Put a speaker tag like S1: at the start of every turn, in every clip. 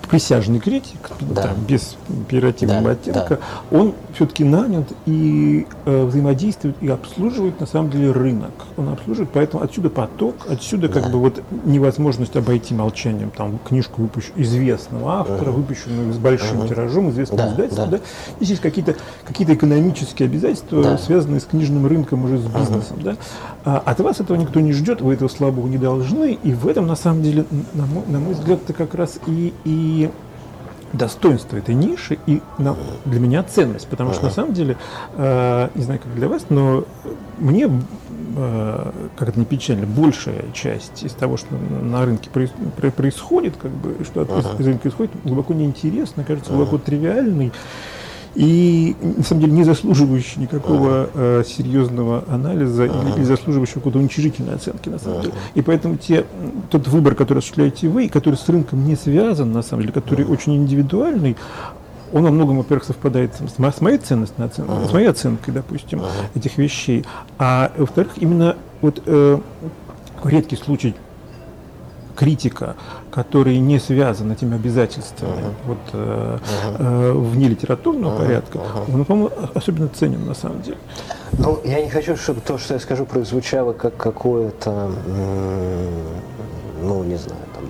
S1: присяжный критик, там, без пиративного оттенка, он все-таки нанят и взаимодействует и обслуживает на самом деле рынок. Он обслуживает, поэтому отсюда поток, отсюда как бы вот невозможность обойти молчанием там книжку известного автора, выпущенную с большим тиражом, известного издательства. Да? Здесь есть какие-то экономические обязательства, связанные с книжным рынком, уже с бизнесом. Да? От вас этого никто не ждет, вы этого слабого не должны, и в этом на самом деле, на мой взгляд, это как раз и достоинство этой ниши, и для меня ценность, потому что на самом деле, не знаю, как для вас, но мне, как это не печально, большая часть из того, что на рынке происходит, как бы, что из рынка исходит, глубоко неинтересно, кажется, глубоко тривиальный, и, на самом деле, не заслуживающий никакого серьезного анализа или заслуживающий какой-то уничижительной оценки, на самом деле. И поэтому тот выбор, который осуществляете вы, который с рынком не связан, на самом деле, который очень индивидуальный, он во многом, во-первых, совпадает с моей ценностной оценкой, с моей оценкой, допустим, этих вещей. А во-вторых, именно вот редкий случай критика, который не связан этими обязательствами вне литературного порядка, он, по-моему, особенно ценен на самом деле.
S2: Ну, я не хочу, чтобы то, что я скажу, прозвучало как какое-то, ну, не знаю, там,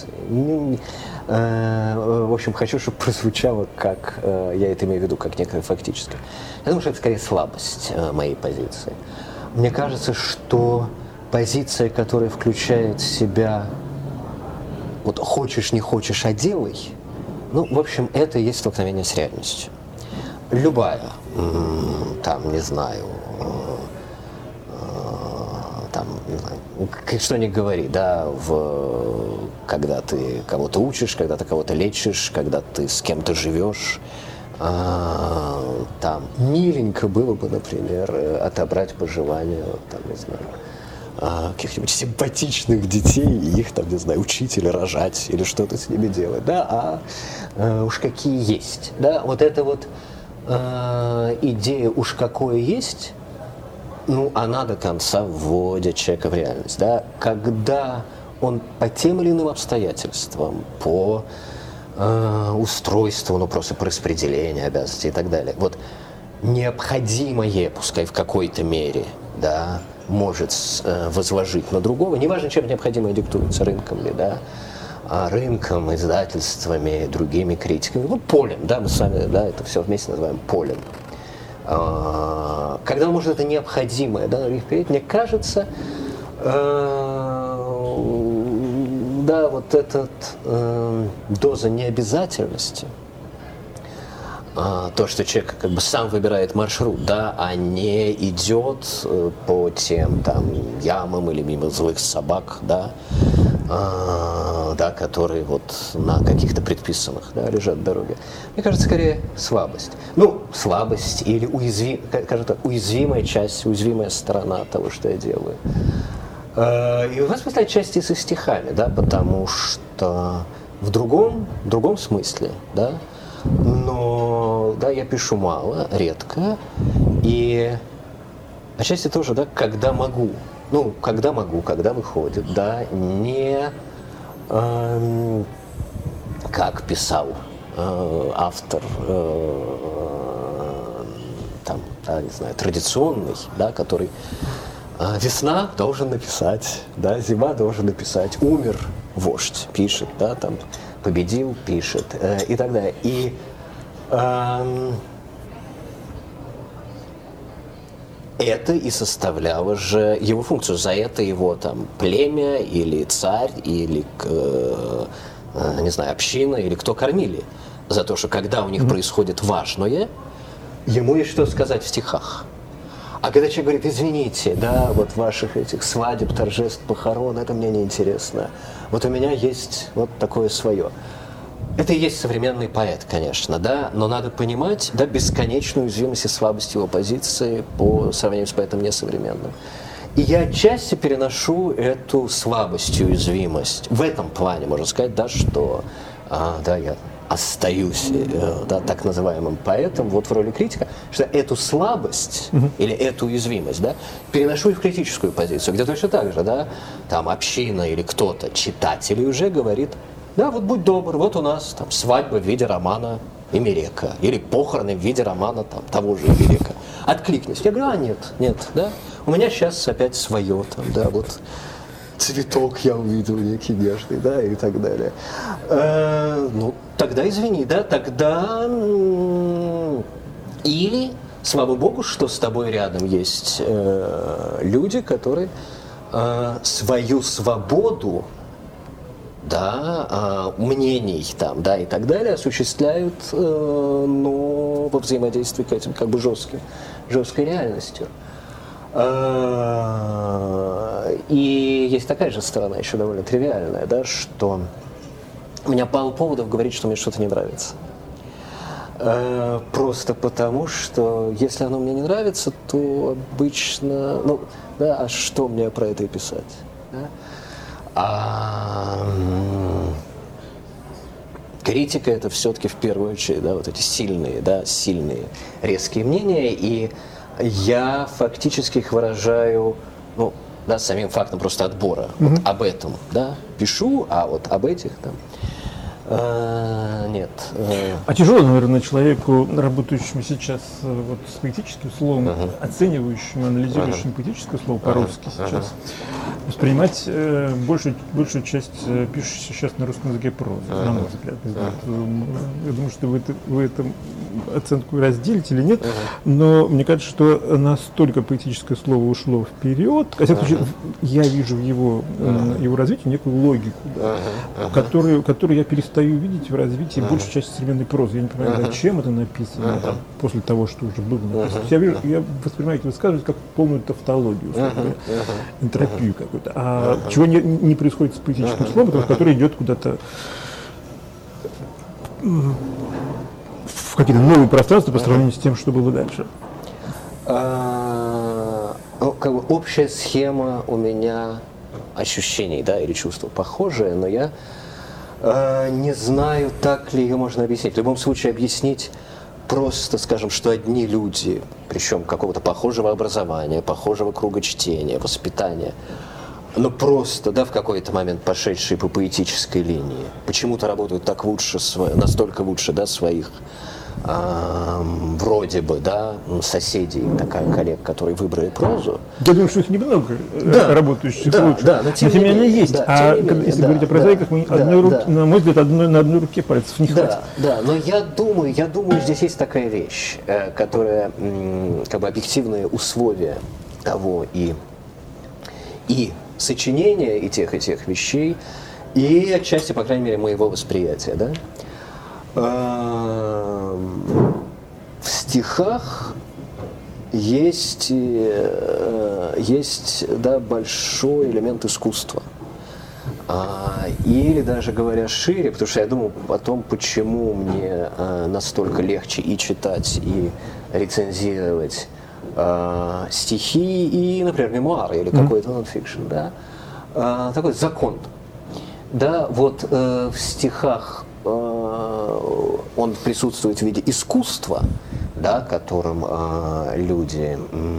S2: да, в общем, хочу, чтобы прозвучало, как я это имею в виду, как некое фактическое. Я думаю, что это скорее слабость моей позиции. Мне кажется, что позиция, которая включает в себя вот хочешь, не хочешь, а делай, ну, в общем, это и есть столкновение с реальностью. Любая, там, не знаю, там, не знаю, что ни говори, да, когда ты кого-то учишь, когда ты кого-то лечишь, когда ты с кем-то живешь, там, миленько было бы, например, отобрать пожелания, там, не знаю, каких-нибудь симпатичных детей и их, там, не знаю, учить или рожать, или что-то с ними делать, да, уж какие есть, да, вот эта вот идея «уж какое есть», ну, она до конца вводит человека в реальность, да, когда он по тем или иным обстоятельствам, по устройству, ну, просто по распределению обязанностей и так далее, вот необходимое, пускай в какой-то мере, да, может возложить на другого, неважно, чем необходимое диктуется, рынком ли, да, рынком, издательствами, другими критиками, ну, полем, да, мы с вами, да, это все вместе называем полем. Когда он может это необходимое, да, вперед, мне кажется, да, вот эта доза необязательности, то, что человек как бы сам выбирает маршрут, да, а не идет по тем там ямам или мимо злых собак, да, да, которые вот на каких-то предписанных, да, лежат в дороге. Мне кажется, скорее слабость. Ну, слабость или уязвимая часть, уязвимая сторона того, что я делаю. И у вас возникает часть и со стихами, да, потому что в другом смысле, да, но, да, я пишу мало, редко, и отчасти тоже, да, когда могу, ну, когда выходит, да, не как писал автор, там, да, не знаю, традиционный, да, который весна должен написать, да, зима должен написать, умер вождь, пишет, да, там, победил, пишет, и так далее. И это и составляло же его функцию. За это его там племя или царь, или, не знаю, община, или кто кормили. За то, что когда у них происходит важное, ему есть что сказать в стихах. А когда человек говорит, извините, да, вот ваших этих свадеб, торжеств, похорон, это мне неинтересно. Вот у меня есть вот такое свое. Это и есть современный поэт, конечно, да, но надо понимать, да, бесконечную уязвимость и слабость его позиции по сравнению с поэтом несовременным. И я отчасти переношу эту слабость и уязвимость. В этом плане, можно сказать, да, что да, я остаюсь, да, так называемым поэтом, вот в роли критика, что эту слабость или эту уязвимость, да, переношу и в критическую позицию, где точно так же, да, там община или кто-то, читатель уже говорит, Да, вот будь добр, вот у нас там свадьба в виде романа Имерека, или похороны в виде романа там, того же Имерека. Откликнись. Я говорю, нет, да, у меня сейчас опять свое, там, да, вот цветок я увидел некий нежный, да, и так далее. Ну, тогда извини, да, тогда или, слава богу, что с тобой рядом есть люди, которые свою свободу, да, мнений там, да, и так далее осуществляют, но во взаимодействии к этим как бы жесткой реальностью. И есть такая же сторона, еще довольно тривиальная, да, что у меня полно поводов говорить, что мне что-то не нравится. Просто потому, что если оно мне не нравится, то обычно, ну, да, а что мне про это и писать? Да? Критика — это все-таки в первую очередь, да, вот эти сильные, резкие мнения, и я фактически их выражаю, ну, да, самим фактом просто отбора. Вот об этом, да, пишу, а вот об этих там нет.
S1: А тяжело, наверное, человеку, работающему сейчас вот с поэтическим словом, оценивающим, анализирующим поэтическое слово по-русски сейчас, воспринимать большую часть пишущей сейчас на русском языке прозы, на мой взгляд. Я думаю, что вы эту оценку разделите или нет, но мне кажется, что настолько поэтическое слово ушло вперед, во всяком случае, я вижу в его развитии некую логику, которую я перестаю видеть в развитии большей части современной прозы. Я не понимаю, зачем это написано там, после того, что уже было написано. Я воспринимаю эти высказывания как полную тавтологию, энтропию какую-то. А чего не происходит с поэтическим словом, который идет куда-то в какие-то новые пространства по сравнению с тем, что было дальше.
S2: Как бы общая схема у меня ощущений, да, или чувства похожие, но я не знаю, так ли ее можно объяснить. В любом случае объяснить просто, скажем, что одни люди, причем какого-то похожего образования, похожего круга чтения, воспитания, но просто, да, в какой-то момент пошедшие по поэтической линии, почему-то работают так лучше, настолько лучше, да, своих вроде бы, да, соседей, коллег, которые выбрали прозу.
S1: Я думаю, что их немного работающих лучше.
S2: Да, но тем не менее есть.
S1: Да, если говорить о прозаиках, на мой взгляд, на одной руке пальцев не хватит.
S2: Да, но я думаю, здесь есть такая вещь, которая, как бы, объективные условия того и сочинения и тех вещей, и отчасти, по крайней мере, моего восприятия, да. В стихах есть, да, большой элемент искусства. Или даже говоря шире, потому что я думаю о том, почему мне настолько легче и читать, и рецензировать стихи, и, например, мемуары, или какой-то нонфикшн, да, такой закон. Да, вот в стихах он присутствует в виде искусства, да, которым люди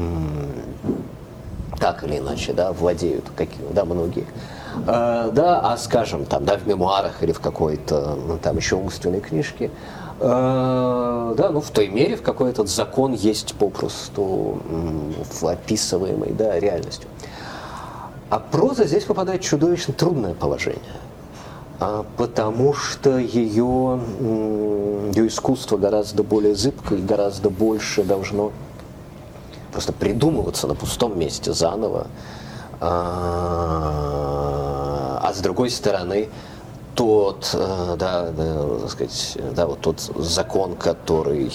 S2: так или иначе, да, владеют, да, многие. Да, скажем, там, да, в мемуарах или в какой-то, там, еще умственной книжке, да, ну, в той мере, в какой этот закон есть попросту в описываемой, да, реальностью. А проза здесь попадает в чудовищно трудное положение. Потому что ее искусство гораздо более зыбкое и гораздо больше должно просто придумываться на пустом месте заново. А с другой стороны, тот, так сказать, да, вот тот закон, который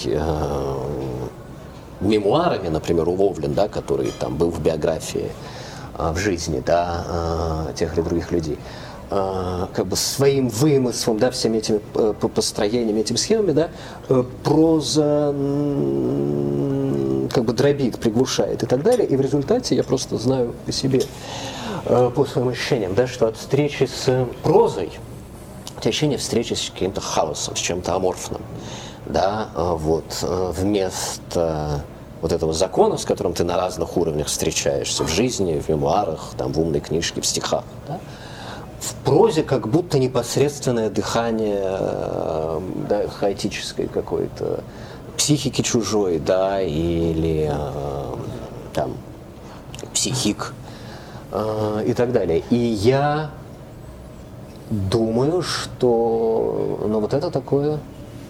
S2: мемуарами, например, уловлен, да, который там был в биографии, в жизни, да, тех или других людей, как бы своим вымыслом, да, всеми этими построениями, этими схемами, да, проза как бы дробит, приглушает и так далее. И в результате я просто знаю по себе, по своим ощущениям, да, что от встречи с прозой, ощущение встречи с каким-то хаосом, с чем-то аморфным, да, вот, вместо вот этого закона, с которым ты на разных уровнях встречаешься в жизни, в мемуарах, там, в умной книжке, в стихах, да, в прозе как будто непосредственное дыхание, да, хаотической какой-то психики чужой, да, или там психик и так далее. И я думаю, что вот это такое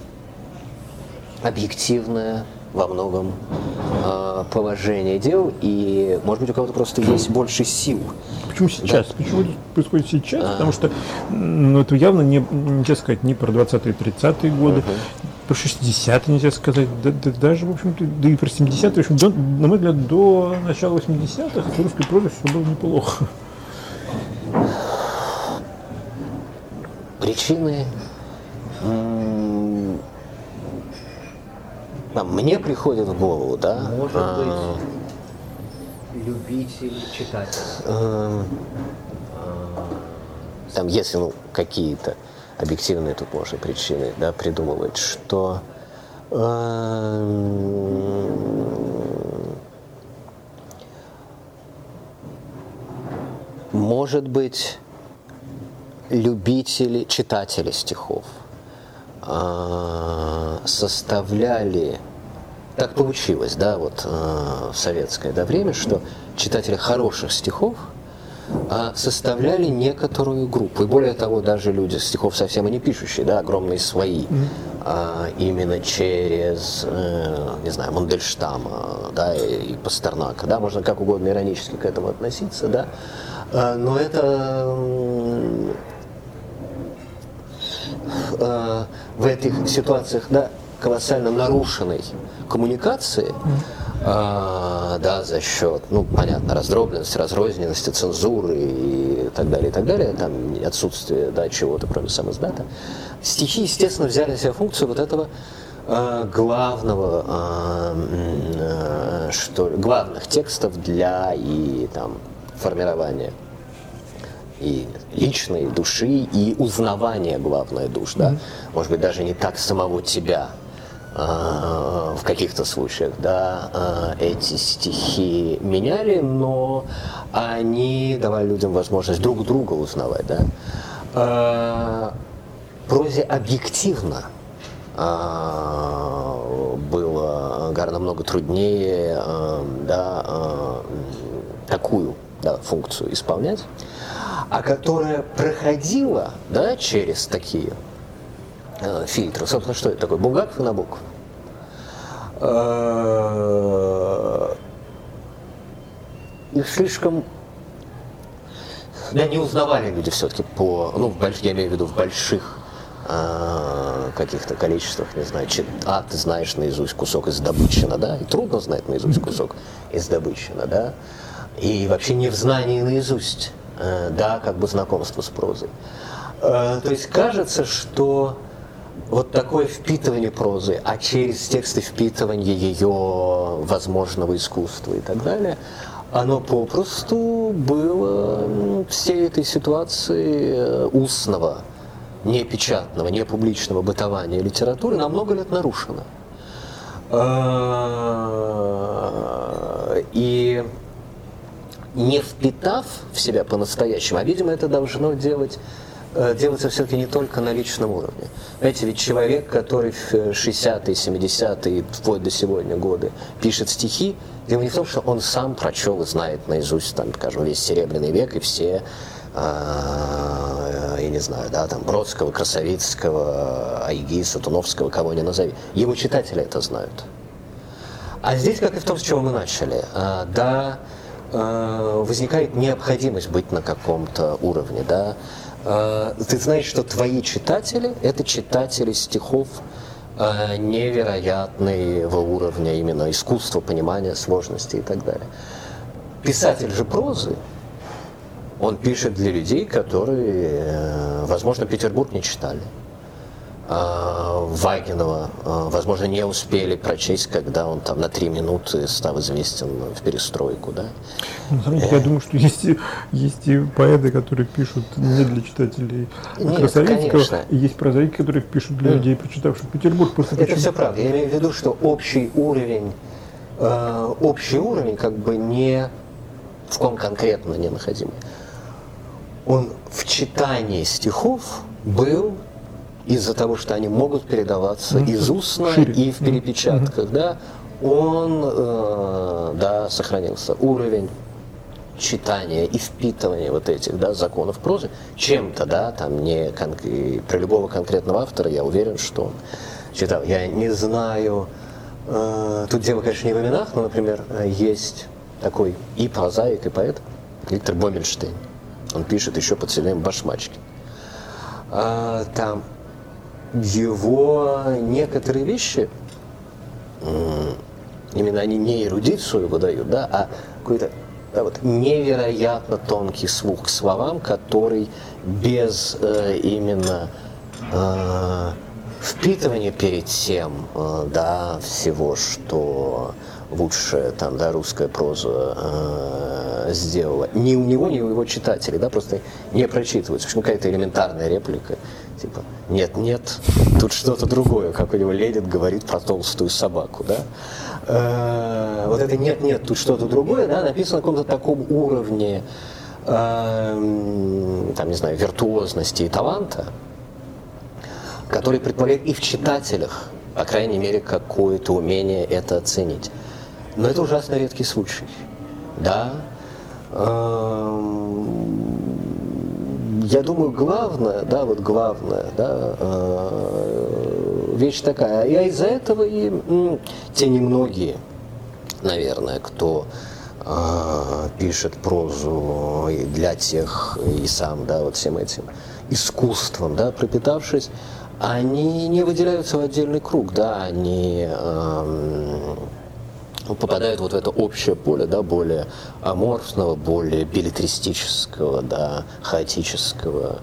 S2: объективное во многом положение дел, и, может быть, у кого-то просто есть больше сил.
S1: Почему сейчас? Да. Почему это происходит сейчас? Потому что это явно нельзя сказать ни про 20-е, 30-е годы, про 60-е нельзя сказать, даже, в общем-то, да и про 70-е, в общем, на мой взгляд, до начала 80-х в русской прозе все было неплохо.
S2: Причины... Мне приходит в голову, да?
S3: Может быть, любитель читателя.
S2: Там, если какие-то объективные тут можно причины, да, придумывать, что может быть, любители, читатели стихов составляли, так получилось, да, вот в советское, да, время, что читатели хороших стихов составляли некоторую группу. И более того, даже люди стихов совсем и не пишущие, да, огромные свои, именно через, не знаю, Мандельштама, да, и Пастернака, да, можно как угодно иронически к этому относиться, да, но это в этих ситуациях, да, колоссально нарушенной коммуникации, да, за счет, понятно, раздробленности, разрозненности, цензуры и так далее, там отсутствие, да, чего-то, кроме самоздата, стихи, естественно, взяли на себя функцию вот этого главных текстов для и там формирования и личной души, и узнавания, главное, душ, да, может быть, даже не так самого тебя в каких-то случаях, да, эти стихи меняли, но они давали людям возможность друг друга узнавать, да. Прозе объективно было гораздо много труднее, да, такую, да, функцию исполнять, а которая проходила, да, через такие фильтры. Собственно, что это такое? Булгаков и Набоков. Их слишком, да, не узнавали люди все-таки по, я имею в виду в больших каких-то количествах, не знаю, ты знаешь наизусть кусок из Добытчина, да, и трудно знать наизусть кусок из Добытчина, да, и вообще не в знании наизусть, да, как бы знакомство с прозой. То есть кажется, что вот такое впитывание прозы, а через тексты впитывание ее возможного искусства и так далее, оно попросту было всей этой ситуации устного, не печатного, не публичного бытования литературы на много лет нарушено. И не впитав в себя по-настоящему, а, видимо, это должно делаться все-таки не только на личном уровне. Знаете, ведь человек, который в 60-е, 70-е, вплоть до сегодня годы пишет стихи, дело не в том, что он сам прочел и знает наизусть, там, скажем, весь Серебряный век и все, я не знаю, да, там, Бродского, Красовицкого, Айги, Сатуновского, кого ни назови. Его читатели это знают. А здесь, как и в том, с чего мы начали, да, возникает необходимость быть на каком-то уровне, да. Ты знаешь, что твои читатели – это читатели стихов невероятного уровня именно искусства, понимания, сложности и так далее. Писатель же прозы, он пишет для людей, которые, возможно, Петербург не читали. Вагинова, возможно, не успели прочесть, когда он там на 3 минуты стал известен в перестройку, да?
S1: Я думаю, что есть и поэты, которые пишут не для читателей Красовицкого, и есть прозаики, которые пишут для людей, прочитавших Петербург.
S2: Это все правда. Я имею в виду, что общий уровень как бы не в ком конкретно не находимый. он в читании стихов был из-за того, что они могут передаваться из устно и в перепечатках, да, он, да, сохранился. Уровень читания и впитывания вот этих, да, законов прозы чем-то, да, там не про любого конкретного автора, я уверен, что он читал. Я не знаю, тут дело, конечно, не в именах, но, например, есть такой и прозаик, и поэт Виктор Бомельштейн. Он пишет еще под псевдонимом Башмачкин. Там его некоторые вещи, именно они не эрудицию выдают, да, а какой-то, да, вот, невероятно тонкий слух к словам, который без именно впитывания перед тем, да, всего, что лучшая там, да, русская проза сделала, ни у него, ни у его читателей, да, просто не прочитывается. Почему какая-то элементарная реплика, типа «нет, тут что-то другое», как у него Ленин говорит про толстую собаку, да. Вот это «нет, тут что-то другое», да, написано на каком-то таком уровне, там, не знаю, виртуозности и таланта, который предполагает и в читателях, по крайней мере, какое-то умение это оценить. Но это ужасно редкий случай, да. Я думаю, главное, да, вещь такая. Я из-за этого и те немногие, наверное, кто пишет прозу и для тех, и сам, да, вот всем этим искусством, да, пропитавшись, они не выделяются в отдельный круг, да, они попадают вот в это общее поле, да, более аморфного, более беллетристического, да, хаотического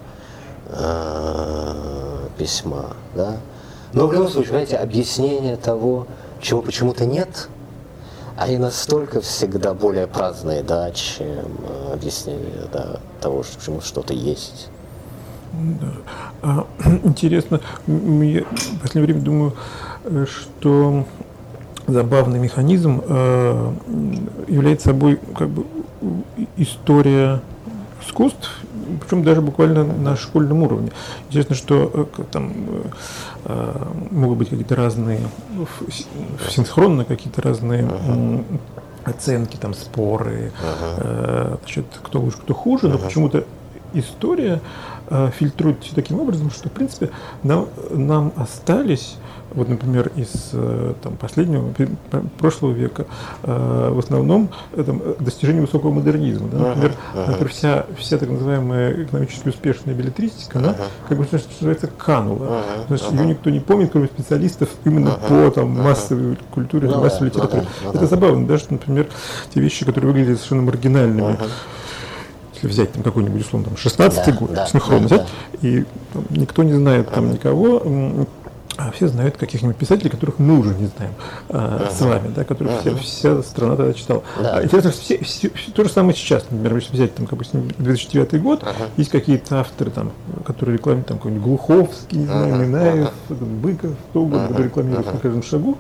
S2: письма, да. Но в любом случае, понимаете, объяснение того, чего почему-то нет, они настолько всегда более праздные, да, чем объяснение, да, того, почему что-то есть.
S1: Да. Интересно, я в последнее время думаю, что забавный механизм является собой как бы история искусств, причем даже буквально на школьном уровне. Интересно, что там могут быть какие-то разные, синхронно какие-то разные оценки, там споры, значит, кто лучше, кто хуже, но почему-то история фильтрует все таким образом, что, в принципе, нам остались, вот, например, из там, прошлого века, в основном там, достижения высокого модернизма. Да? Например, вся так называемая экономически успешная беллетристика, она, как бы, что называется, канула. Значит, ее никто не помнит, кроме специалистов именно по там, массовой культуре, массовой литературе. Это забавно, да, что, например, те вещи, которые выглядят совершенно маргинальными, если взять там какой-нибудь, условно, 16-й год, синхронно взять, и там, никто не знает там никого, а все знают каких-нибудь писателей, которых мы уже не знаем с вами, да, которых вся страна тогда читала. Интересно, то же самое сейчас, например, если взять, там, допустим, 2009 год, есть какие-то авторы, там, которые рекламируют, там, какой-нибудь Глуховский, не знаю, Минаев, Быков, кто угодно, которые рекламируют на каждом шагу.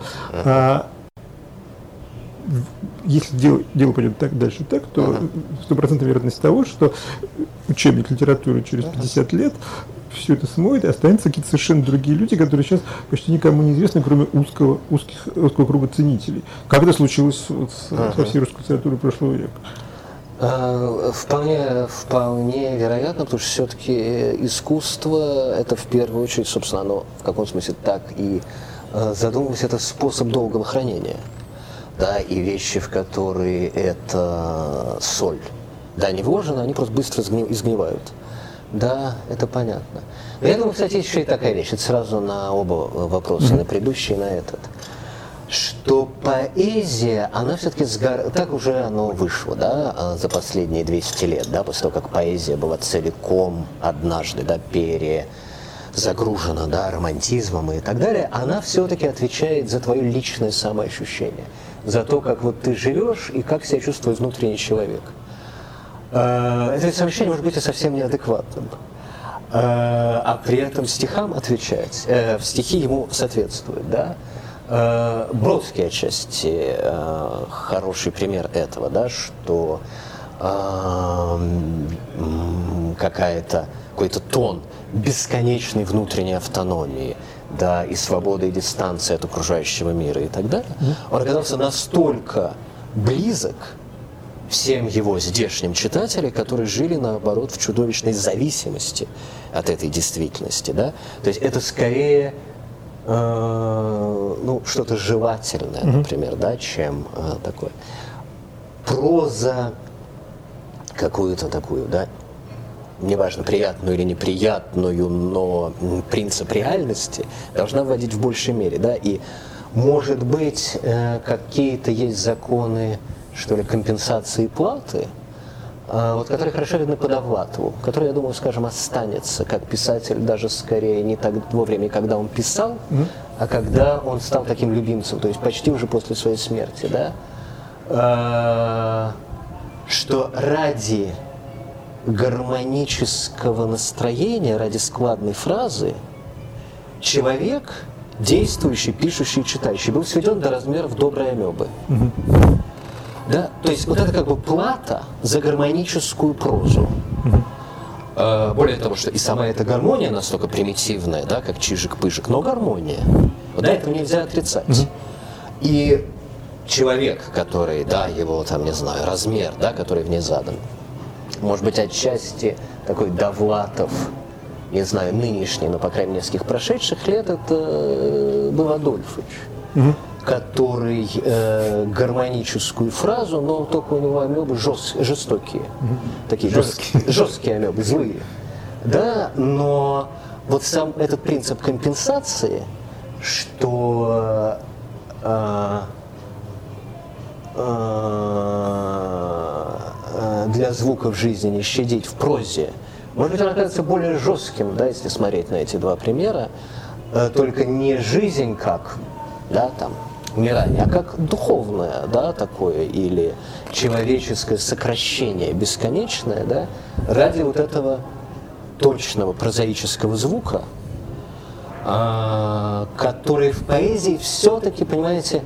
S1: Если дело пойдет дальше так, то 100% вероятность того, что учебник литературы через 50 лет все это смоет, и останутся какие-то совершенно другие люди, которые сейчас почти никому не известны, кроме узкого круга ценителей. Как это случилось со всей русской литературой прошлого века?
S2: Вполне вероятно, потому что все-таки искусство – это в первую очередь, собственно, оно в каком смысле так и задумывалось, это способ долгого хранения. Да, и вещи, в которые это соль, да, не вложено, они просто быстро изгнивают. Да, это понятно. Но я думаю, кстати, есть еще и такая вещь, это сразу на оба вопроса, на предыдущий и на этот, что поэзия, она все-таки так уже оно вышло, да, за последние 200 лет, да, после того, как поэзия была целиком однажды, да, загружена, да, романтизмом и так далее, она все-таки отвечает за твое личное самоощущение, за то, как вот ты живешь и как себя чувствует внутренний человек. Это самоощущение может быть и совсем неадекватным, а при этом стихам отвечать, стихи ему соответствуют, да. Бродский отчасти хороший пример этого, да, что какой-то тон бесконечной внутренней автономии, да, и свободы, и дистанции от окружающего мира и так далее, он оказался настолько близок всем его здешним читателям, которые жили, наоборот, в чудовищной зависимости от этой действительности, да. То есть это скорее что-то жевательное, например, да, чем такое. Проза какую-то такую, да, неважно, приятную или неприятную, но принцип реальности должна вводить в большей мере, да, и, может быть, какие-то есть законы, что ли, компенсации и платы, вот, которые хорошо видны по Довлатову, который, я думаю, скажем, останется как писатель даже скорее не так во время, когда он писал, а когда он стал таким любимцем, то есть почти уже после своей смерти, да, что ради гармонического настроения, ради складной фразы, человек, действующий, пишущий, читающий, был сведен до размеров доброй амебы. Да? То есть вот это как бы плата за гармоническую прозу. Более того, что и сама эта гармония настолько примитивная, да, как чижик-пыжик, но гармония. Вот, да, этого нельзя отрицать. И человек, который, да, его там, не знаю, размер, да, который в ней задан, может быть, отчасти такой Довлатов, не знаю, нынешний, но, по крайней мере, нескольких прошедших лет, это был Адольфович, который гармоническую фразу, но только у него амебы жестокие, такие жесткие амебы, злые. Да, но вот сам этот принцип компенсации, что для звуков жизни не щадить в прозе, может быть, он окажется более жестким, да, если смотреть на эти два примера, только не жизнь как, да, там, умирание, а как духовное, да, такое, или человеческое сокращение бесконечное, да, ради вот этого точного прозаического звука, который в поэзии все-таки, понимаете,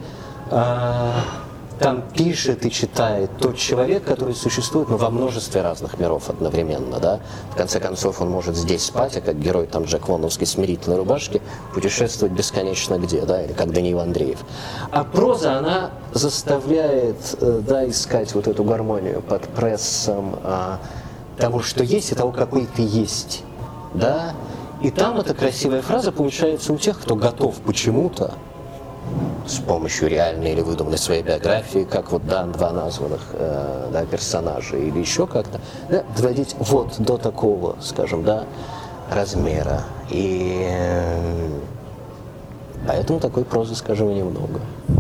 S2: там пишет и читает тот человек, который существует, во множестве разных миров одновременно, да. В конце концов, он может здесь спать, а как герой там Джек Лондонской смирительной рубашки путешествовать бесконечно где, да, или как Даниил Андреев. А проза, она заставляет, да, искать вот эту гармонию под прессом того, что есть, и того, какой ты есть, да. И там эта красивая фраза получается у тех, кто готов почему-то с помощью реальной или выдуманной своей биографии, как вот, да, два названных, да, персонажа, или еще как-то, да, доводить вот до такого, скажем, да, размера. И поэтому такой прозы, скажем, немного.